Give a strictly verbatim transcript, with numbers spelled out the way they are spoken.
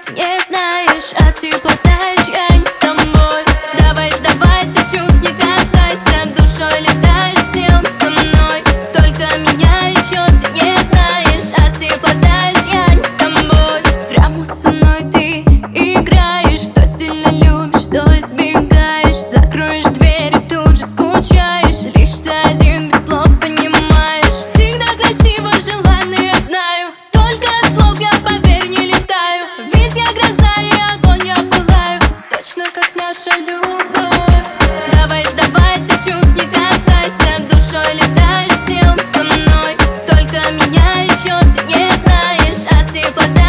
ты не знаешь, а теплотаешь, я не с тобой. Давай сдавайся, чувств не касайся, душой летаешь, телом со мной. Только меня еще ты не знаешь, а теплотаешь, я не с тобой. Драму со мной ты играешь, что сильно любишь, что избегаешь. Закроешь дверь и тут же скучаешь, лишь ты один без слов понимаешь. Всегда красиво, желанно, я знаю, только от слов я, поверь, не летаю. Ведь я гроза и огонь, я пылаю, точно как наша любовь. Давай сдавайся, чувств не касайся, душой летаешь, телом со мной. Только меня еще ты не знаешь, а теплота